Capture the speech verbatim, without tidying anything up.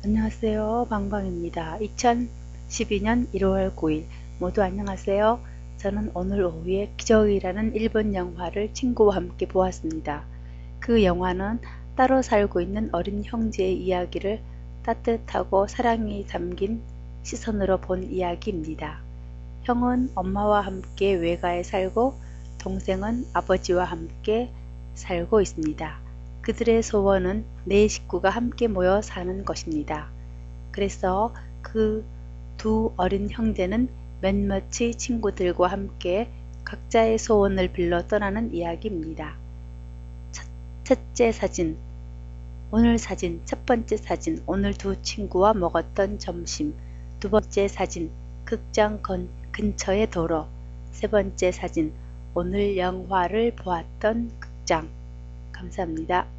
안녕하세요. 방방입니다. 이천십이 년 일월 구일 모두 안녕하세요. 저는 오늘 오후에 기적이라는 일본 영화를 친구와 함께 보았습니다. 그 영화는 따로 살고 있는 어린 형제의 이야기를 따뜻하고 사랑이 담긴 시선으로 본 이야기입니다. 형은 엄마와 함께 외가에 살고 동생은 아버지와 함께 살고 있습니다. 그들의 소원은 네 식구가 함께 모여 사는 것입니다. 그래서 그 두 어린 형제는 몇몇의 친구들과 함께 각자의 소원을 빌러 떠나는 이야기입니다. 첫, 첫째 사진, 오늘 사진, 첫 번째 사진, 오늘 두 친구와 먹었던 점심. 두 번째 사진, 극장 근, 근처의 도로. 세 번째 사진, 오늘 영화를 보았던 극장. 감사합니다.